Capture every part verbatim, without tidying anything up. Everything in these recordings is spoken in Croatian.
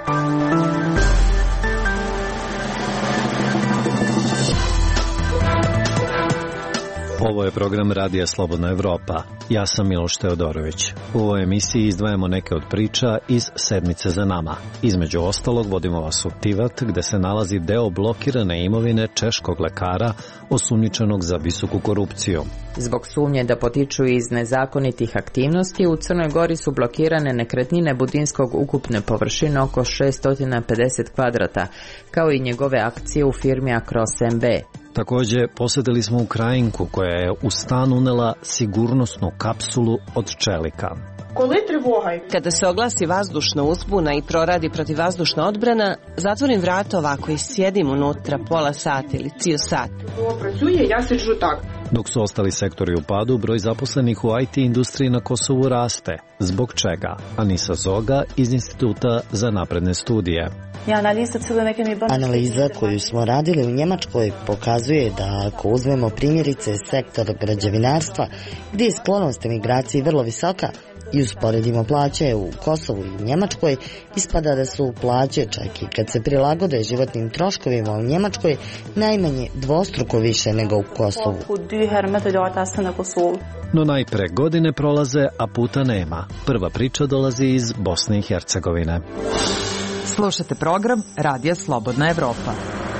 Ovo je program Radija Slobodna Evropa. Ja sam Miloš Teodorović. U ovoj emisiji izdvajamo neke od priča iz sedmice za nama. Između ostalog vodimo vas u Tivat, gde se nalazi deo blokirane imovine češkog lekara osumnjičenog za visoku korupciju. Zbog sumnje da potiču iz nezakonitih aktivnosti, u Crnoj Gori su blokirane nekretnine Budinskog ukupne površine oko šesto pedeset kvadrata, kao i njegove akcije u firmi Akros M B. Također, posjetili smo Ukrajinku koja je u stan unela sigurnosnu kapsulu od čelika. Kada se oglasi vazdušna uzbuna i proradi protivvazdušna odbrana, zatvorim vrata ovako i sjedim unutra pola sata ili cijel sat. Dok su ostali sektori u padu, broj zaposlenih u I T industriji na Kosovu raste. Zbog čega? Anisa Zoga iz Instituta za napredne studije. Analiza koju smo radili u Njemačkoj pokazuje da ako uzmemo primjerice sektor građevinarstva, gdje je sklonost emigraciji vrlo visoka, i usporedimo plaće u Kosovu i Njemačkoj, ispada da su plaće, čak i kad se prilagode životnim troškovima u Njemačkoj, najmanje dvostruko više nego u Kosovu. No najpre godine prolaze, a puta nema. Prva priča dolazi iz Bosne i Hercegovine. Slušate program Radija Slobodna Evropa.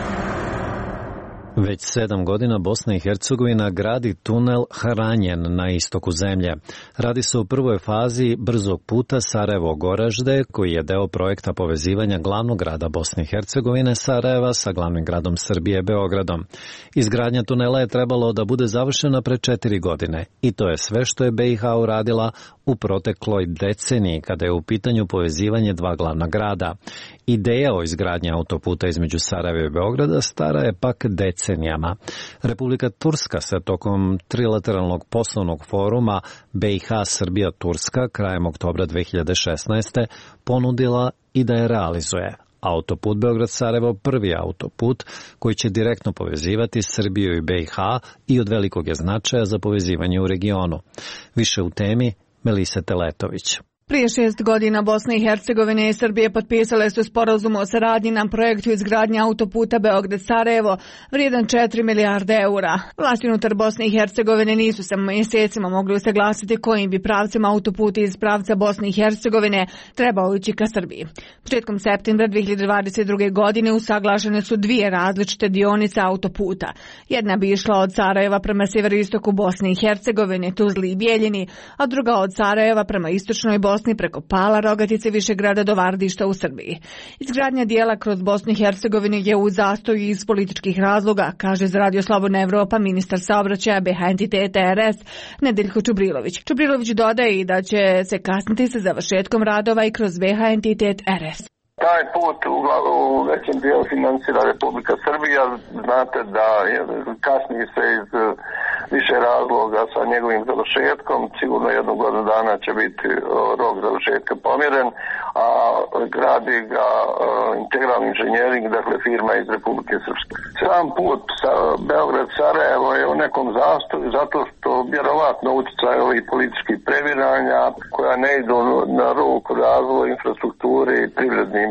Već sedam godina Bosna i Hercegovina gradi tunel Haranjen na istoku zemlje. Radi se o prvoj fazi brzog puta Sarajevo-Goražde, koji je deo projekta povezivanja glavnog grada Bosne i Hercegovine Sarajeva sa glavnim gradom Srbije Beogradom. Izgradnja tunela je trebalo da bude završena pre četiri godine i to je sve što je B i H uradila u protekloj deceniji kada je u pitanju povezivanje dva glavna grada. Ideja o izgradnji autoputa između Sarajeva i Beograda stara je pak decenijama. Republika Turska se tokom trilateralnog poslovnog foruma B i H Srbija-Turska krajem oktobra dve hiljade šesnaeste. ponudila i da je realizuje. Autoput Beograd-Sarajevo prvi autoput koji će direktno povezivati Srbiju i B i H i od velikog je značaja za povezivanje u regionu. Više u temi Melisa Teletović. Prije šest godina Bosna i Hercegovina i Srbije potpisale su sporazum o saradnji na projektu izgradnje autoputa Beograd-Sarajevo vrijedan četiri milijarde eura. Vlasti unutar Bosne i Hercegovine nisu se mjesecima mogli usaglasiti kojim bi pravcem autoputa iz pravca Bosne i Hercegovine trebao ići ka Srbiji. Početkom septembra dve hiljade dvadeset druge. godine usaglašene su dvije različite dionice autoputa. Jedna bi išla od Sarajeva prema sjeveroistoku Bosne i Hercegovine, Tuzli i Bijeljini, a druga od Sarajeva prema istočnoj Bosni preko Pala, Rogatice, Višegrada do Vardišta u Srbiji. Izgradnja dijela kroz Bosnu i Hercegovinu je u zastoju iz političkih razloga, kaže za Radio Slobodna Evropa ministar saobraćaja B H entiteta R S Nedeljko Čubrilović. Čubrilović dodaje i da će se kasniti sa završetkom radova i kroz B H entitet R S. Taj put u, u većem dijelu financira Republika Srbija. Znate da kasni se iz više razloga sa njegovim završetkom. Sigurno jednu godinu dana će biti rok završetka pomjeren, a gradi ga integralni inženjering, dakle firma iz Republike Srpske. Sam put sa Beograd-Sarajevo je u nekom zastoju zato što vjerovatno utjecaj ovih političkih previranja koja ne idu na ruku razvoju infrastrukture i privrednim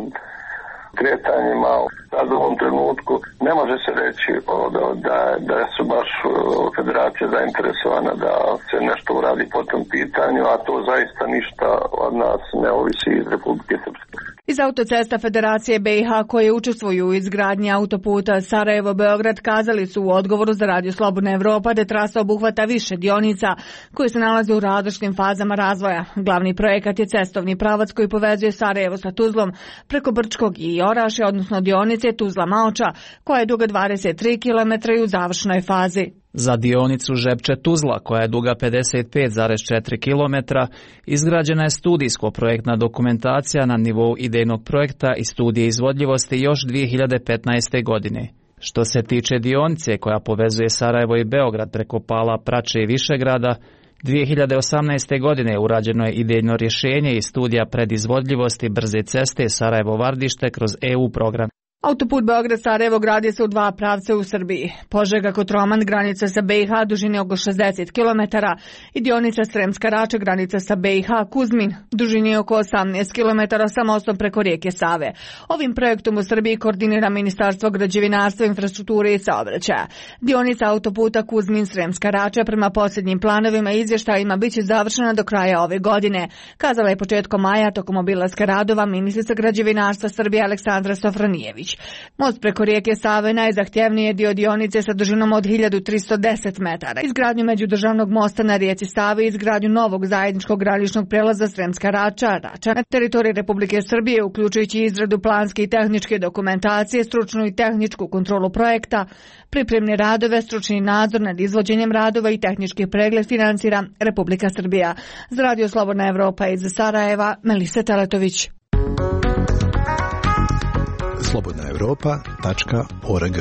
kretanjima. Sad u ovom trenutku ne može se reći da, da, da su baš federacija zainteresovana da se nešto uradi po tom pitanju, a to zaista ništa od nas ne ovisi iz Republike Srpske. Iz autocesta Federacije B i H koje učestvuju u izgradnji autoputa Sarajevo-Beograd kazali su u odgovoru za Radio Slobodna Evropa da trasa obuhvata više dionica koje se nalaze u različitim fazama razvoja. Glavni projekat je cestovni pravac koji povezuje Sarajevo sa Tuzlom preko Brčkog i Orašja, odnosno dionice Tuzla-Maoča koja je duga dvadeset tri kilometra i u završnoj fazi. Za dionicu Žepče-Tuzla, koja je duga pedeset pet zarez četiri kilometra, izgrađena je studijsko-projektna dokumentacija na nivou idejnog projekta i studije izvodljivosti još dvije hiljade petnaeste. godine. Što se tiče dionice koja povezuje Sarajevo i Beograd preko Pala, Prače i Višegrada, dvije hiljade osamnaeste. godine urađeno je idejno rješenje i studija predizvodljivosti brze ceste Sarajevo-Vardište kroz E U program. Autoput Beograd-Sarajevo gradi se u dva pravca u Srbiji. Požega-Kotroman granica sa B i H dužine oko šezdeset kilometara i dionica Sremska Rača granica sa B i H Kuzmin dužini oko osamnaest kilometara sa mostom preko rijeke Save. Ovim projektom u Srbiji koordinira Ministarstvo građevinarstva, infrastrukture i saobraćaja. Dionica autoputa Kuzmin-Sremska Rača prema posljednjim planovima i izvještajima biće završena do kraja ove godine, kazala je početkom maja tokom obilaska radova ministrica građevinarstva Srbije Aleksandra Sofronijević. Most preko rijeke Save najzahtjevniji je dio dionice sa dužinom od hiljadu tristo deset metara. Izgradnju međudržavnog mosta na rijeci Savi i izgradnju novog zajedničkog graničnog prelaza Sremska Rača, Rača na teritoriji Republike Srbije, uključujući izradu planske i tehničke dokumentacije, stručnu i tehničku kontrolu projekta, pripremne radove, stručni nadzor nad izvođenjem radova i tehnički pregled financira Republika Srbija. Za Radio Slobodna Evropa iz Sarajeva, Melisa Teletović. slobodna evropa tačka org.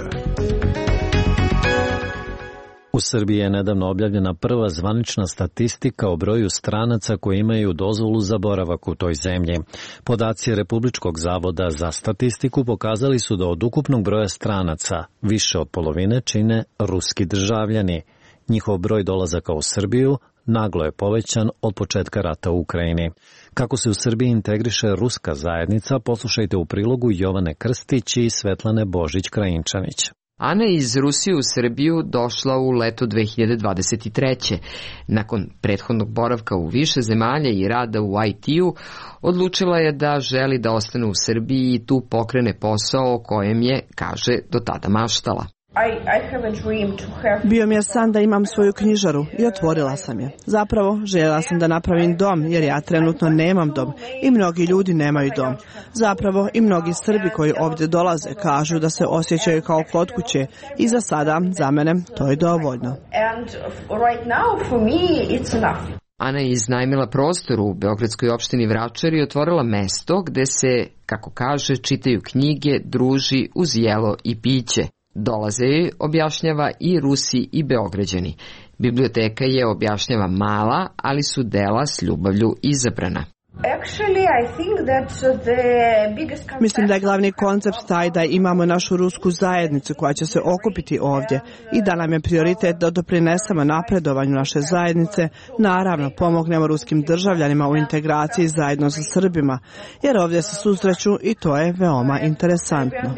U Srbiji je nedavno objavljena prva zvanična statistika o broju stranaca koji imaju dozvolu za boravak u toj zemlji. Podaci Republičkog zavoda za statistiku pokazali su da od ukupnog broja stranaca više od polovine čine ruski državljani. Njihov broj dolazaka u Srbiju naglo je povećan od početka rata u Ukrajini. Kako se u Srbiji integriše ruska zajednica, poslušajte u prilogu Jovane Krstić i Svetlane Božić-Krajinčanić. Ana je iz Rusije u Srbiju došla u leto dve hiljade dvadeset treće. Nakon prethodnog boravka u više zemalja i rada u I T-u, odlučila je da želi da ostane u Srbiji i tu pokrene posao o kojem je, kaže, do tada maštala. Bio mi je san da imam svoju knjižaru i otvorila sam je. Zapravo, željela sam da napravim dom, jer ja trenutno nemam dom i mnogi ljudi nemaju dom. Zapravo, i mnogi Srbi koji ovdje dolaze kažu da se osjećaju kao kod kuće i za sada, za mene, to je dovoljno. Ana je iznajmila prostor u beogradskoj opštini Vračar i otvorila mesto gde se, kako kaže, čitaju knjige, druži uz jelo i piće. Dolaze joj, objašnjava, i Rusi i Beograđani. Biblioteka je, objašnjava, mala, ali su dela s ljubavlju izabrana. Mislim da je glavni koncept taj da imamo našu rusku zajednicu koja će se okupiti ovdje i da nam je prioritet da doprinesemo napredovanju naše zajednice, naravno pomognemo ruskim državljanima u integraciji zajedno sa Srbima, jer ovdje se susreću i to je veoma interesantno.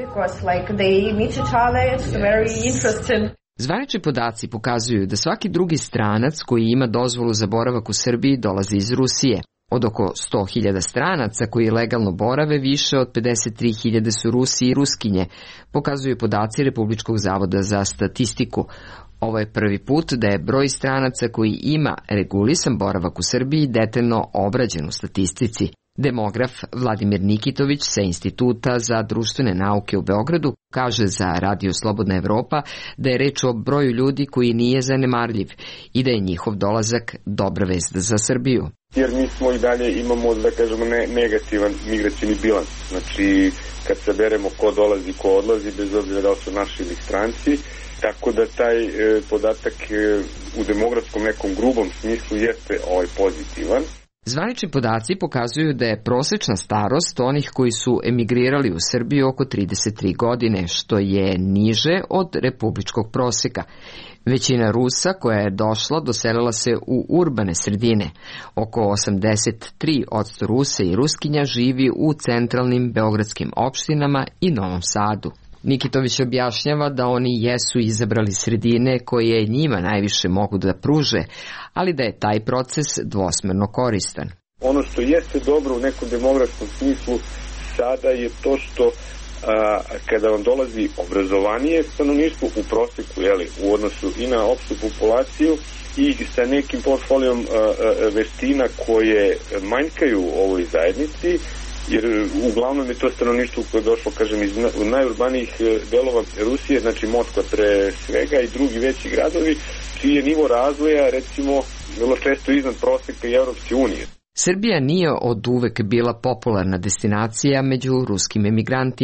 Zvanični podaci pokazuju da svaki drugi stranac koji ima dozvolu za boravak u Srbiji dolazi iz Rusije. Od oko sto hiljada stranaca koji legalno borave, više od pedeset tri hiljade su Rusi i Ruskinje, pokazuju podaci Republičkog zavoda za statistiku. Ovo je prvi put da je broj stranaca koji ima regulisan boravak u Srbiji detaljno obrađen u statistici. Demograf Vladimir Nikitović sa Instituta za društvene nauke u Beogradu kaže za Radio Slobodna Evropa da je reč o broju ljudi koji nije zanemarljiv i da je njihov dolazak dobra vest za Srbiju. Jer mi smo i dalje imamo, da kažemo, ne, negativan migracijni bilans. Znači, kad saberemo ko dolazi, ko odlazi, bez obzira da li su naši ili stranci, tako da taj e, podatak e, u demografskom nekom grubom smislu jeste ovaj pozitivan. Zvanični podaci pokazuju da je prosečna starost onih koji su emigrirali u Srbiju oko trideset tri godine, što je niže od republičkog proseka. Većina Rusa koja je došla doselila se u urbane sredine. Oko osamdeset tri posto Rusa i Ruskinja živi u centralnim beogradskim opštinama i Novom Sadu. Nikitović objašnjava da oni jesu izabrali sredine koje njima najviše mogu da pruže, ali da je taj proces dvosmerno koristan. Ono što jeste dobro u nekom demografskom smislu sada je to što a, kada vam dolazi obrazovanije stanovništvo u proseku, jeli, u odnosu i na opštu populaciju i sa nekim portfolijom a, a, veština koje manjkaju u ovoj zajednici, jer uglavnom je to stanovništvo koje je došlo, kažem, iz najurbanijih delova Rusije, znači Moskva pre svega i drugi veći gradovi, čiji je nivo razvoja, recimo, vrlo često iznad proseka i Evropske unije. Srbija nije od uvek bila popularna destinacija među ruskim emigrantima.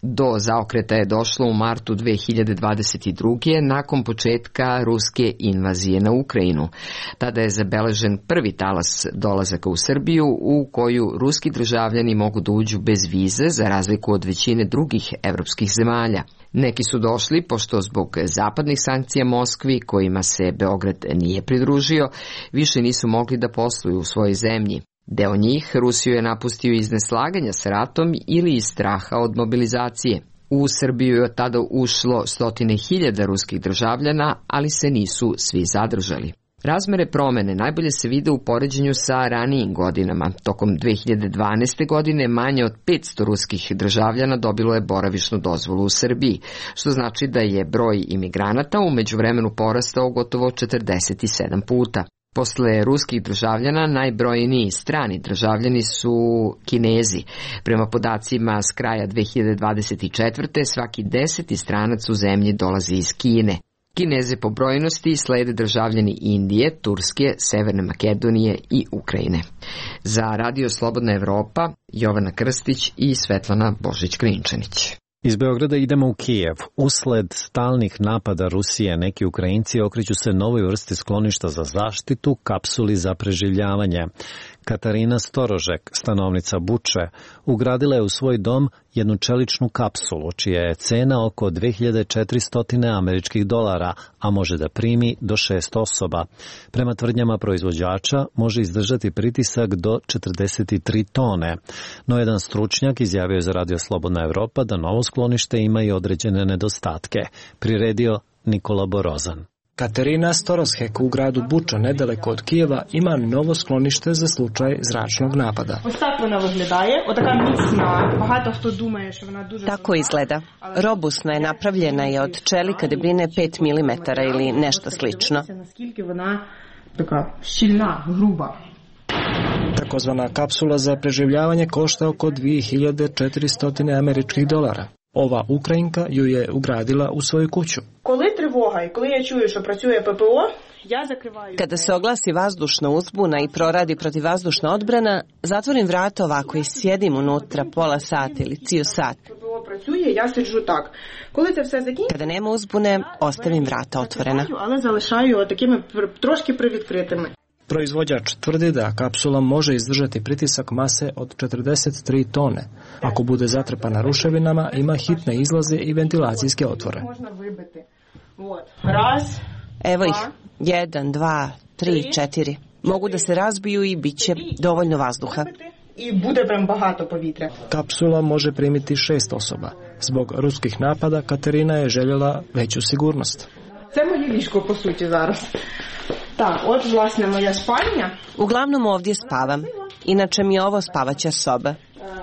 Do zaokreta je došlo u martu dve hiljade dvadeset druge. nakon početka ruske invazije na Ukrajinu. Tada je zabeležen prvi talas dolazaka u Srbiju u koju ruski državljani mogu da uđu bez vize za razliku od većine drugih evropskih zemalja. Neki su došli pošto zbog zapadnih sankcija Moskvi, kojima se Beograd nije pridružio, više nisu mogli da posluju u svojoj zemlji. Deo njih Rusiju je napustio iz neslaganja sa ratom ili iz straha od mobilizacije. U Srbiju je od tada ušlo stotine hiljada ruskih državljana, ali se nisu svi zadržali. Razmere promene najbolje se vide u poređenju sa ranijim godinama. Tokom dve hiljade dvanaeste. godine manje od petsto ruskih državljana dobilo je boravišnu dozvolu u Srbiji, što znači da je broj imigranata u međuvremenu porastao gotovo četrdeset sedam puta. Posle ruskih državljana najbrojniji strani državljani su Kinezi. Prema podacima s kraja dve hiljade dvadeset četvrte. svaki deseti stranac u zemlji dolazi iz Kine. Kineze po brojnosti slede državljani Indije, Turske, Severne Makedonije i Ukrajine. Za Radio Slobodna Evropa, Jovana Krstić i Svetlana Božić-Krinčanić. Iz Beograda idemo u Kijev. Usled stalnih napada Rusije, neki Ukrajinci okreću se novoj vrsti skloništa za zaštitu, kapsuli za preživljavanje. Katarina Storožek, stanovnica Buče, ugradila je u svoj dom jednu čeličnu kapsulu, čija je cena oko dve hiljade četiristo američkih dolara, a može da primi do šest osoba. Prema tvrdnjama proizvođača, može izdržati pritisak do četrdeset tri tone. No jedan stručnjak izjavio je za Radio Slobodna Evropa da novo sklonište ima i određene nedostatke. Priredio Nikola Borozan. Katerina Storoshek u gradu Buča, nedaleko od Kijeva, ima novo sklonište za slučaj zračnog napada. Tako izgleda. Robustna je, napravljena je od čelika debljine pet milimetara ili nešto slično. Takozvana kapsula za preživljavanje košta oko dve hiljade četiristo američkih dolara. Ova Ukrajinka ju je ugradila u svoju kuću. Kada se oglasi vazdušna uzbuna i proradi protivvazdušna odbrana, zatvorim vrata ovako i sjedim unutra pola sata ili cijel sat. Kada nema uzbune, ostavim vrata otvorena. Proizvođač tvrdi da kapsula može izdržati pritisak mase od četrdeset tri tone. Ako bude zatrpana ruševinama, ima hitne izlaze i ventilacijske otvore. Evo ih, jedan, dva, tri, četiri. Mogu da se razbiju i bit će dovoljno vazduha. Kapsula može primiti šest osoba. Zbog ruskih napada Katerina je željela veću sigurnost. Uglavnom ovdje spavam. Inače mi je ovo spavaća soba.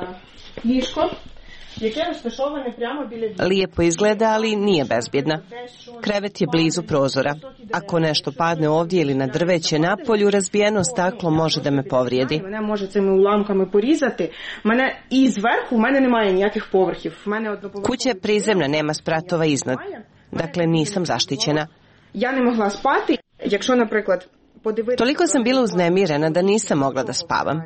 Lijepo izgleda, ali nije bezbjedna. Krevet je blizu prozora. Ako nešto padne ovdje ili na drveće napolju, razbijeno staklo može da me povrijedi. Kuća je prizemna, nema spratova iznad. Dakle, nisam zaštićena. Ja ne mogla spati, jakщо, наприклад, Toliko sam bila uznemirena da nisam mogla da spavam.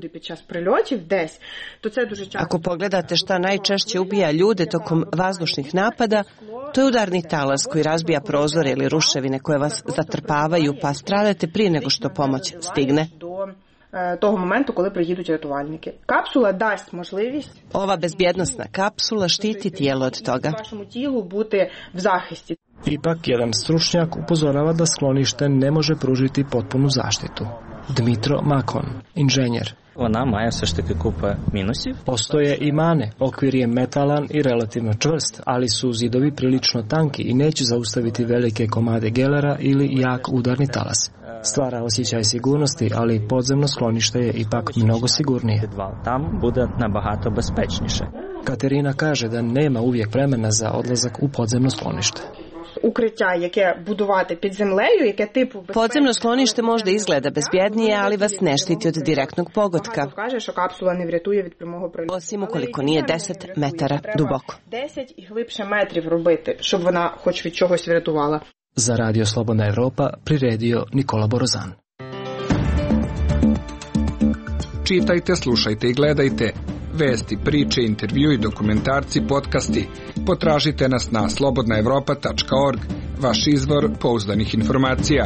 Ako pogledate šta najčešće ubija ljude tokom vazdušnih napada, to je udarni talas koji razbija prozore ili ruševine koje vas zatrpavaju, pa stradate prije nego što pomoć stigne. Того моменту, коли приїдуть рятувальники. Капсула дасть можливість Ova bezbjednostna kapsula štiti tijelo od toga. Вашому тілу бути в захисті. Ipak, jedan stručnjak upozorava da sklonište ne može pružiti potpunu zaštitu. Dmitro Makon, inženjer. Вона має все ж таки купа мінусів. Postoje i mane, okvir je metalan i relativno čvrst, ali su zidovi prilično tanki i neće zaustaviti velike komade gelera ili jak udarni talas. Stvara osjećaj sigurnosti, ali podzemno sklonište je ipak mnogo sigurnije. Там буде набагато безпечніше. Katerina kaže da nema uvijek vremena za odlazak u podzemno sklonište. Укриття, яке будувати під землею, яке типу безпечно. Podzemno sklonište možda izgleda bezbjednije, ali vas ne štiti od direktnog pogotka. Kaže, що капсула не врятує від прямого прильоту. Osim ukoliko nije deset metara duboko. deset і глибше метрів робити, щоб вона хоч від чогось врятувала. Za Radio Slobodna Evropa priredio Nikola Borozan. Čitajte, slušajte i gledajte Vesti, priče, intervju i dokumentarci, podcasti. Potražite nas na slobodna evropa tačka org, vaš izvor pouzdanih informacija.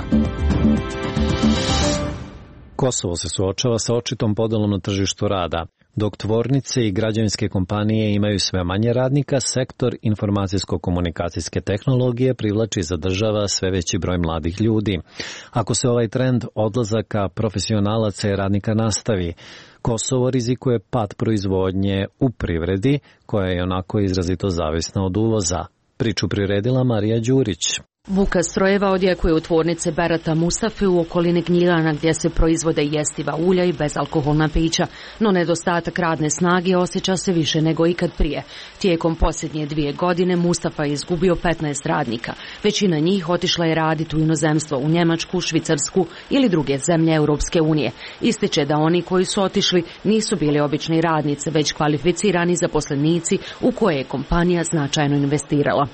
Kosovo se suočava sa očitom podelom na tržištu rada. Dok tvornice i građevinske kompanije imaju sve manje radnika, sektor informacijsko-komunikacijske tehnologije privlači i zadržava sve veći broj mladih ljudi. Ako se ovaj trend odlazaka profesionalaca i radnika nastavi, Kosovo rizikuje pad proizvodnje u privredi, koja je onako izrazito zavisna od uvoza. Priču priredila Marija Đurić. Buka strojeva odjekuje u tvornice Berata Mustafe u okolini Gnjilana gdje se proizvode jestiva ulja i bezalkoholna pića, no nedostatak radne snage osjeća se više nego ikad prije. Tijekom posljednje dvije godine Mustafa je izgubio petnaest radnika. Većina njih otišla je raditi u inozemstvo, u Njemačku, Švicarsku ili druge zemlje Europske unije. Ističe da oni koji su otišli nisu bili obični radnici, već kvalificirani zaposlenici u koje je kompanija značajno investirala.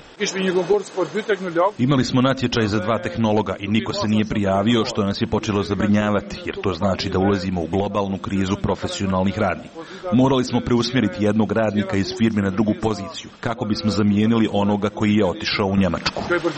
Imali smo natječaj za dva tehnologa i niko se nije prijavio, što nas je počelo zabrinjavati, jer to znači da ulazimo u globalnu krizu profesionalnih radnika. Morali smo preusmjeriti jednog radnika iz firme na drugu poziciju, kako bismo zamijenili onoga koji je otišao u Njemačku.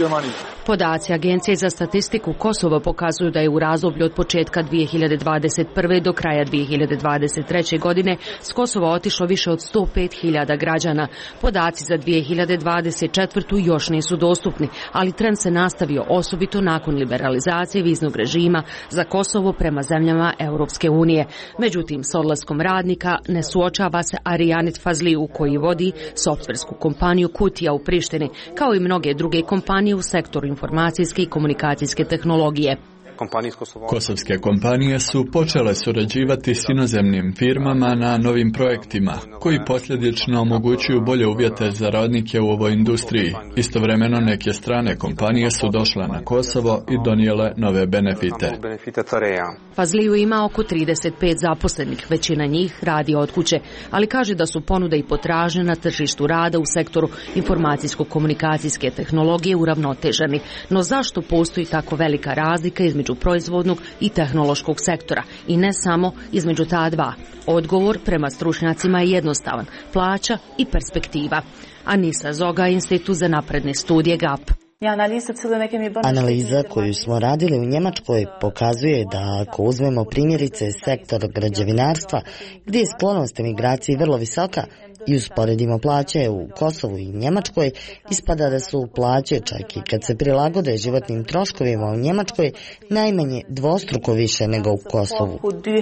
Podaci Agencije za statistiku Kosova pokazuju da je u razdoblju od početka dvije hiljade dvadeset prve do kraja dvije hiljade dvadeset treće godine s Kosova otišlo više od sto pet hiljada građana. Podaci za dvije hiljade dvadeset četvrtu još nisu dostupni, ali trend se nastavio osobito nakon liberalizacije viznog režima za Kosovo prema zemljama Europske unije. Međutim, s odlaskom radnika ne suočava se Arijanit Fazliju koji vodi softversku kompaniju Kutija u Prištini, kao i mnoge druge kompanije u sektoru informacijske i komunikacijske tehnologije. Kosovske kompanije su počele surađivati s inozemnim firmama na novim projektima, koji posljedično omogućuju bolje uvjete za radnike u ovoj industriji. Istovremeno neke strane kompanije su došle na Kosovo i donijele nove benefite. Fazliju ima oko trideset pet zaposlenih, većina njih radi od kuće, ali kaže da su ponuda i potražnja na tržištu rada u sektoru informacijsko-komunikacijske tehnologije uravnoteženi. No zašto postoji tako velika razlika između proizvodnog i tehnološkog sektora i ne samo između ta dva? Odgovor prema stručnjacima je jednostavan: plaća i perspektiva. Anisa Zoga, Institut za napredne studije G A P. Analiza koju smo radili u Njemačkoj pokazuje da ako uzmemo primjerice sektor građevinarstva, gdje je sklonost emigraciji vrlo visoka, i usporedimo plaće u Kosovu i Njemačkoj, ispada da su plaće, čak i kad se prilagode životnim troškovima u Njemačkoj, najmanje dvostruko više nego u Kosovu.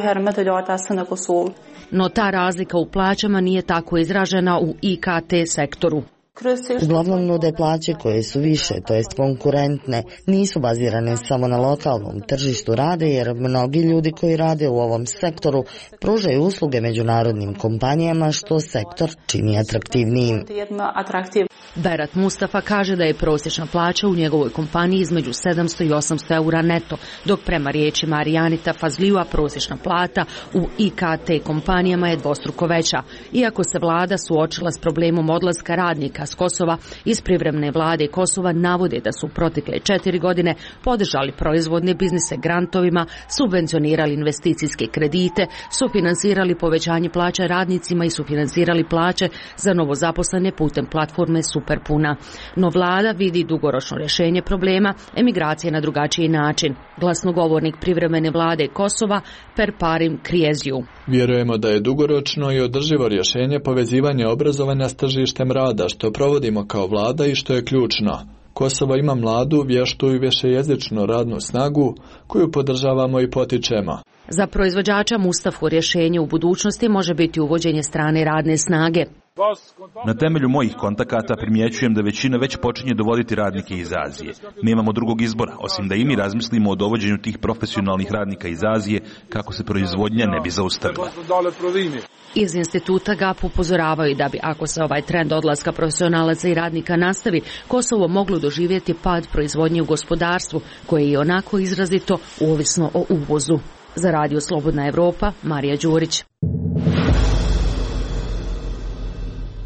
No ta razlika u plaćama nije tako izražena u I K T sektoru. Uglavnom nude plaće koje su više, to jest konkurentne, nisu bazirane samo na lokalnom tržištu rada, jer mnogi ljudi koji rade u ovom sektoru pružaju usluge međunarodnim kompanijama, što sektor čini atraktivnijim. Berat Mustafa kaže da je prosječna plaća u njegovoj kompaniji između sedamsto i osamsto eura neto, dok prema riječima Arijanita Fazlijua prosječna plata u I K T kompanijama je dvostruko veća. Iako se vlada suočila s problemom odlaska radnika s Kosova, iz privremene vlade Kosova navode da su protekle četiri godine podržali proizvodne biznise grantovima, subvencionirali investicijske kredite, sufinansirali povećanje plaća radnicima i sufinansirali plaće za novozaposlene putem platforme Superpuna. No vlada vidi dugoročno rješenje problema emigracije na drugačiji način. Glasnogovornik privremene vlade Kosova Perparim Krieziju. Vjerujemo da je dugoročno i održivo rješenje povezivanje obrazovanja s tržištem rada, što provodimo kao vlada i što je ključno. Kosovo ima mladu, vještu i višejezičnu radnu snagu koju podržavamo i potičemo. Za proizvođača Mustafu rješenje u budućnosti može biti uvođenje strane radne snage. Na temelju mojih kontakata primjećujem da većina već počinje dovoditi radnike iz Azije. Nemamo drugog izbora, osim da i mi razmislimo o dovođenju tih profesionalnih radnika iz Azije kako se proizvodnja ne bi zaustavila. Iz instituta G A P upozoravaju da bi, ako se ovaj trend odlaska profesionalaca i radnika nastavi, Kosovo moglo doživjeti pad proizvodnje u gospodarstvu, koje je onako izrazito ovisno o uvozu. Za Radio Slobodna Evropa, Marija Đurić.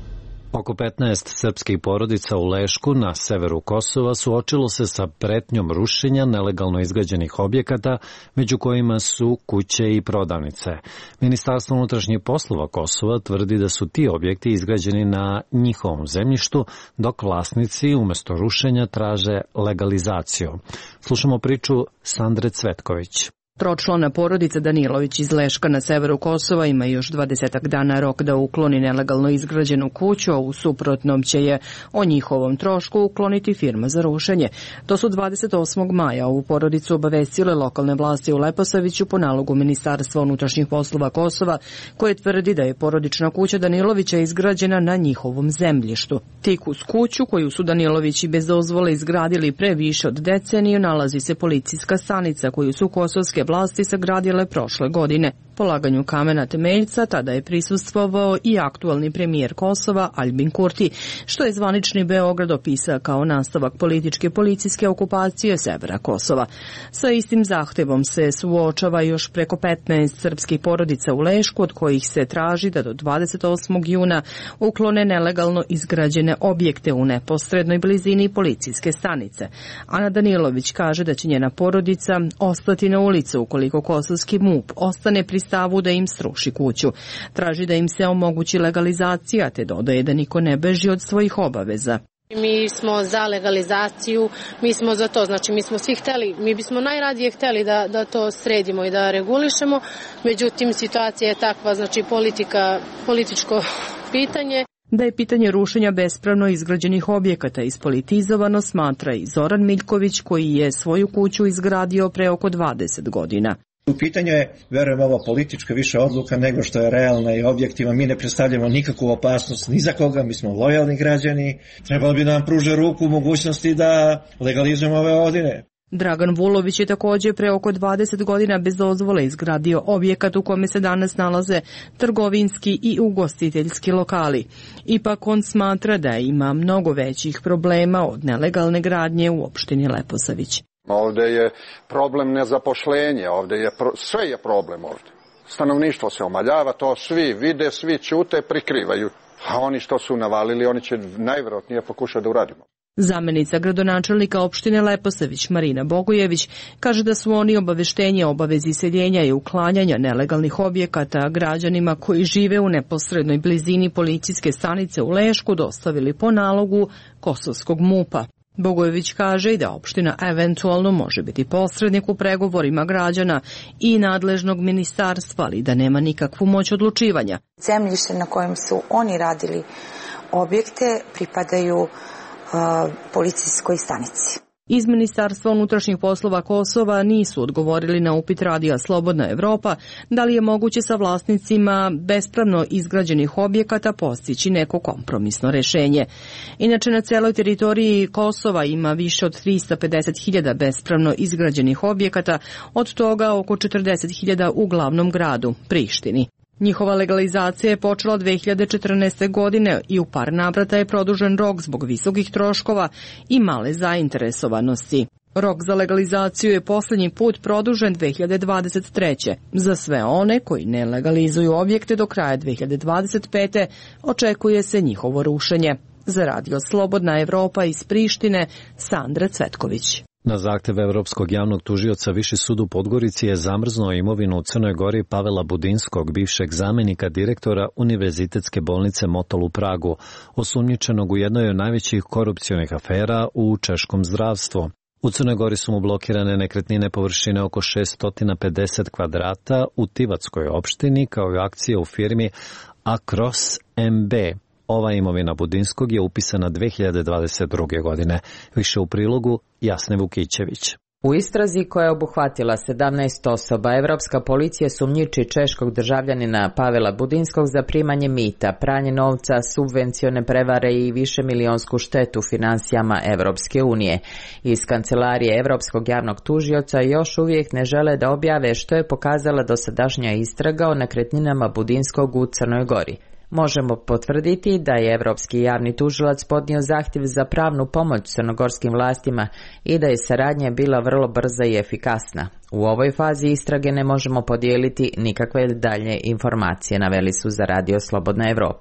Oko petnaest srpskih porodica u Lešku na severu Kosova suočilo se sa pretnjom rušenja nelegalno izgrađenih objekata, među kojima su kuće i prodavnice. Ministarstvo unutrašnjih poslova Kosova tvrdi da su ti objekti izgrađeni na njihovom zemljištu, dok vlasnici umjesto rušenja traže legalizaciju. Slušamo priču Sandre Cvetković. Tročlana porodica Danilović iz Leška na severu Kosova ima još dvadesetak dana rok da ukloni nelegalno izgrađenu kuću, a u suprotnom će je o njihovom trošku ukloniti firma za rušenje. To su dvadeset osmog maja ovu porodicu obavestile lokalne vlasti u Leposaviću po nalogu Ministarstva unutrašnjih poslova Kosova, koje tvrdi da je porodična kuća Danilovića izgrađena na njihovom zemljištu. Tik uz kuću koju su Danilovići bez dozvole izgradili pre više od deceniju nalazi se policijska stanica koju su kosovske vlasti sagradile prošle godine. Polaganju kamena temeljca tada je prisustvovao i aktualni premijer Kosova Aljbin Kurti, što je zvanični Beograd opisao kao nastavak političke policijske okupacije severa Kosova. Sa istim zahtevom se suočava još preko petnaest srpskih porodica u Lešku, od kojih se traži da do dvadeset osmog juna uklone nelegalno izgrađene objekte u neposrednoj blizini policijske stanice. Ana Danilović kaže da će njena porodica ostati na ulicu ukoliko kosovski MUP ostane pri stavu da im sruši kuću. Traži da im se omogući legalizacija, te dodaje da niko ne beži od svojih obaveza. Mi smo za legalizaciju, mi smo za to, znači mi smo svi hteli, mi bismo najradije hteli da, da to sredimo i da regulišemo, međutim situacija je takva, znači politika, političko pitanje. Da je pitanje rušenja bespravno izgrađenih objekata ispolitizovano smatra i Zoran Miljković, koji je svoju kuću izgradio pre oko dvadeset godina. U pitanju je, verujem, ovo politička više odluka nego što je realna i objektivna. Mi ne predstavljamo nikakvu opasnost ni za koga, mi smo lojalni građani. Trebalo bi nam pruže ruku u mogućnosti da legalizujemo ove godine. Dragan Vulović je također pre oko dvadeset godina bez dozvole izgradio objekat u kome se danas nalaze trgovinski i ugostiteljski lokali. Ipak on smatra da ima mnogo većih problema od nelegalne gradnje u opštini Leposavić. Ovde je problem nezapošljenje, ovde je pro... sve je problem ovde. Stanovništvo se omaljava, to svi vide, svi ćute, prikrivaju. A oni što su navalili, oni će najvjerojatnije pokušati da uradimo. Zamenica gradonačelnika opštine Leposavić Marina Bogojević kaže da su oni obaveštenje o obavezi seljenja i uklanjanja nelegalnih objekata građanima koji žive u neposrednoj blizini policijske stanice u Lešku dostavili po nalogu kosovskog MUP-a. Bogojević kaže i da opština eventualno može biti posrednik u pregovorima građana i nadležnog ministarstva, ali da nema nikakvu moć odlučivanja. Zemljište na kojem su oni radili objekte pripadaju uh, policijskoj stanici. Iz Ministarstva unutrašnjih poslova Kosova nisu odgovorili na upit radija Slobodna Evropa da li je moguće sa vlasnicima bespravno izgrađenih objekata postići neko kompromisno rešenje. Inače, na celoj teritoriji Kosova ima više od trista pedeset hiljada bespravno izgrađenih objekata, od toga oko četrdeset hiljada u glavnom gradu, Prištini. Njihova legalizacija je počela dve hiljade četrnaeste. godine i u par navrata je produžen rok zbog visokih troškova i male zainteresovanosti. Rok za legalizaciju je posljednji put produžen dve hiljade dvadeset treće. Za sve one koji ne legalizuju objekte do kraja dve hiljade dvadeset pete. očekuje se njihovo rušenje. Za radio Slobodna Evropa iz Prištine, Sandra Cvetković. Na zahtev Evropskog javnog tužioca Viši sud u Podgorici je zamrznuo imovinu u Crnoj Gori Pavela Budinskog, bivšeg zamenika direktora Univerzitetske bolnice Motol u Pragu, osumnjičenog u jednoj od najvećih korupcionih afera u češkom zdravstvu. U Crnoj Gori su mu blokirane nekretnine površine oko šesto pedeset kvadrata u Tivatskoj opštini, kao i akcije u firmi Acros M B. Ova imovina Budinskog je upisana dve hiljade dvadeset druge. godine. Više u prilogu Jasne Vukićević. U istrazi koja je obuhvatila sedamnaest osoba, evropska policija sumnjiči češkog državljanina Pavela Budinskog za primanje mita, pranje novca, subvencione prevare i višemilijonsku štetu finansijama Evropske unije. Iz kancelarije Evropskog javnog tužioca još uvijek ne žele da objave što je pokazala dosadašnja istraga o nekretninama Budinskog u Crnoj Gori. Možemo potvrditi da je Evropski javni tužilac podnio zahtjev za pravnu pomoć crnogorskim vlastima i da je saradnja bila vrlo brza i efikasna. U ovoj fazi istrage ne možemo podijeliti nikakve dalje informacije, naveli su za radio Slobodna Evropa.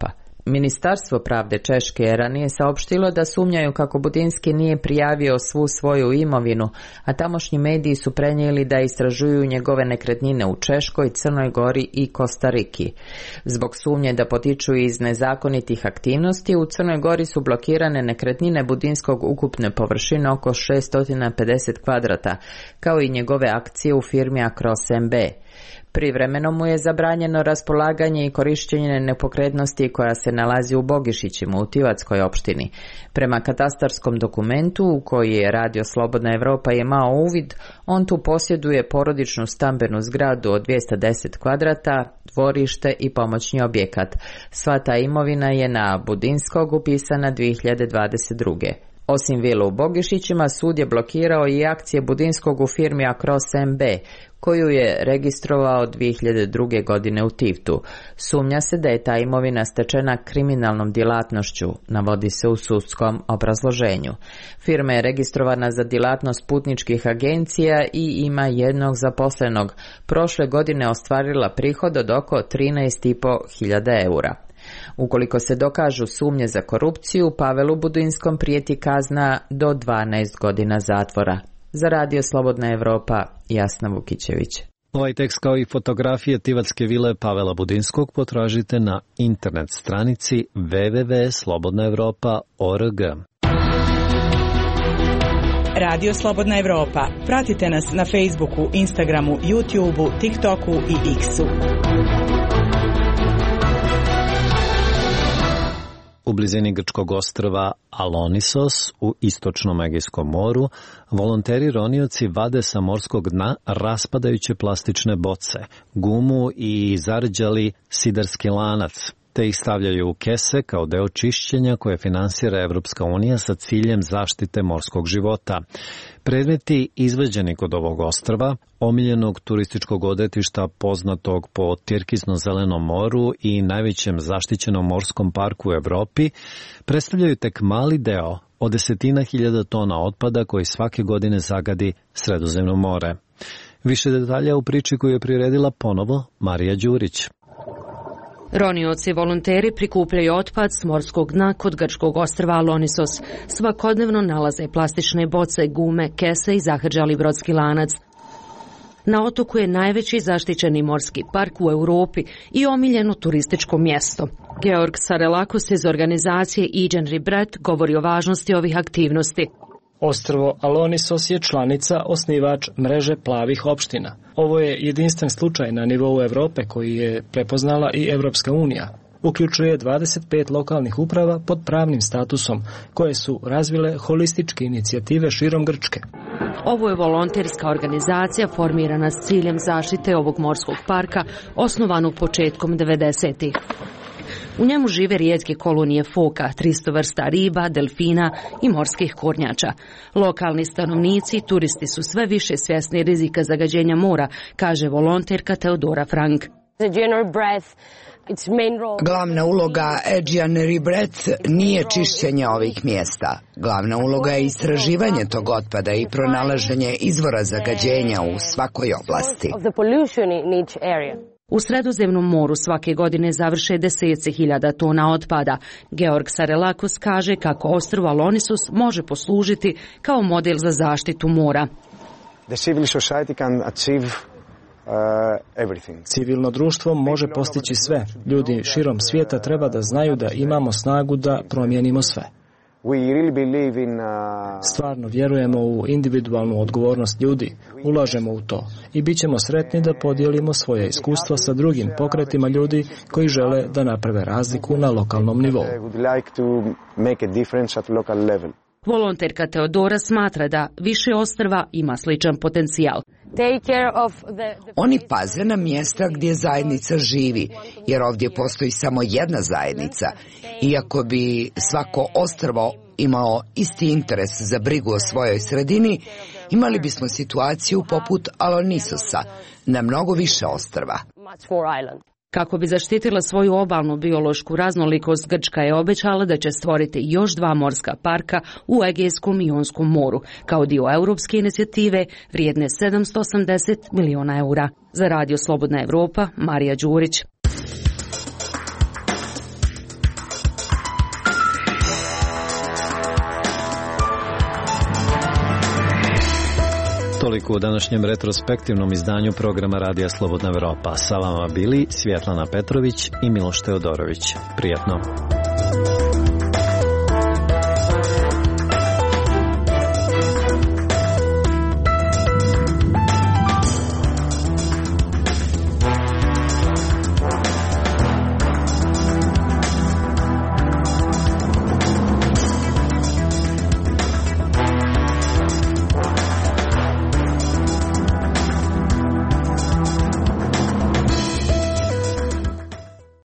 Ministarstvo pravde Češke je ranije saopštilo da sumnjaju kako Budinski nije prijavio svu svoju imovinu, a tamošnji mediji su prenijeli da istražuju njegove nekretnine u Češkoj, Crnoj Gori i Kostariki. Zbog sumnje da potiču iz nezakonitih aktivnosti, u Crnoj Gori su blokirane nekretnine Budinskog ukupne površine oko šesto pedeset kvadrata, kao i njegove akcije u firmi Across M B. Privremeno mu je zabranjeno raspolaganje i korištenje nepokretnosti koja se nalazi u Bogišićima u Tivatskoj opštini. Prema katastarskom dokumentu u koji je Radio Slobodna Evropa imao uvid, on tu posjeduje porodičnu stambenu zgradu od dvjesto deset kvadrata, dvorište i pomoćni objekat. Sva ta imovina je na Budinskog upisana dvije hiljade dvadeset druge. Osim vilu u Bogišićima, sud je blokirao i akcije Budinskog u firmi Across M B, koju je registrovao dvije hiljade druge. godine u Tivtu. Sumnja se da je ta imovina stečena kriminalnom djelatnošću, navodi se u sudskom obrazloženju. Firma je registrovana za djelatnost putničkih agencija i ima jednog zaposlenog. Prošle godine ostvarila prihod od oko trinaest i po hiljada eura. Ukoliko se dokažu sumnje za korupciju, Pavelu Budinskom prijeti kazna do dvanaest godina zatvora. Za Radio Slobodna Evropa, Jasna Vukićević. Ovaj tekst kao i fotografije Tivatske vile Pavela Budinskog potražite na internet stranici w w w tačka slobodna evropa tačka org. Radio Slobodna Evropa. Pratite nas na Facebooku, Instagramu, YouTubeu, TikToku i X-u. U blizini grčkog ostrva Alonisos u istočnom Egejskom moru volonteri ronioci vade sa morskog dna raspadajuće plastične boce, gumu i zarđali sidarski lanac, te ih stavljaju u kese kao deo čišćenja koje finansira Evropska unija sa ciljem zaštite morskog života. Predmeti izveđeni kod ovog ostrva, omiljenog turističkog odredišta poznatog po Tirkizno-zelenom moru i najvećem zaštićenom morskom parku u Evropi, predstavljaju tek mali deo od desetina hiljada tona otpada koji svake godine zagadi Sredozemno more. Više detalja u priči koju je priredila ponovo Marija Đurić. Ronioci volonteri prikupljaju otpad s morskog dna kod grčkog ostrva Alonisos. Svakodnevno nalaze plastične boce, gume, kese i zahrđali brodski lanac. Na otoku je najveći zaštićeni morski park u Europi i omiljeno turističko mjesto. Georg Sarelakos iz organizacije Iđen Ribret govori o važnosti ovih aktivnosti. Ostrvo Alonisos je članica, osnivač mreže plavih opština. Ovo je jedinstven slučaj na nivou Evrope koji je prepoznala i Evropska unija. Uključuje dvadeset pet lokalnih uprava pod pravnim statusom, koje su razvile holističke inicijative širom Grčke. Ovo je volonterska organizacija formirana s ciljem zaštite ovog morskog parka, osnovanog početkom devedesetih. U njemu žive rijetke kolonije foka, tristo vrsta riba, delfina i morskih kornjača. Lokalni stanovnici i turisti su sve više svjesni rizika zagađenja mora, kaže volonterka Teodora Frank. Glavna uloga Aegean Rebirth nije čišćenje ovih mjesta. Glavna uloga je istraživanje tog otpada i pronalaženje izvora zagađenja u svakoj oblasti. U Sredozemnom moru svake godine završe deseci hiljada tona otpada. Georg Sarelakos kaže kako ostrvo Alonisos može poslužiti kao model za zaštitu mora. Civilno društvo može postići sve. Ljudi širom svijeta treba da znaju da imamo snagu da promijenimo sve. Stvarno vjerujemo u individualnu odgovornost ljudi, ulažemo u to i bit ćemo sretni da podijelimo svoje iskustva sa drugim pokretima ljudi koji žele da naprave razliku na lokalnom nivou. Volonterka Teodora smatra da više ostrva ima sličan potencijal. Oni paze na mjesta gdje zajednica živi, jer ovdje postoji samo jedna zajednica. Iako bi svako ostrvo imao isti interes za brigu o svojoj sredini, imali bismo situaciju poput Alonisosa na mnogo više ostrva. Kako bi zaštitila svoju obalnu biološku raznolikost, Grčka je obećala da će stvoriti još dva morska parka u Egejskom i Jonskom moru, kao dio europske inicijative vrijedne sedamsto osamdeset miliona eura. Za Radio Slobodna Evropa, Marija Đurić. Toliko u današnjem retrospektivnom izdanju programa Radija Slobodna Evropa. Sa vama bili Svjetlana Petrović i Miloš Teodorović. Prijatno.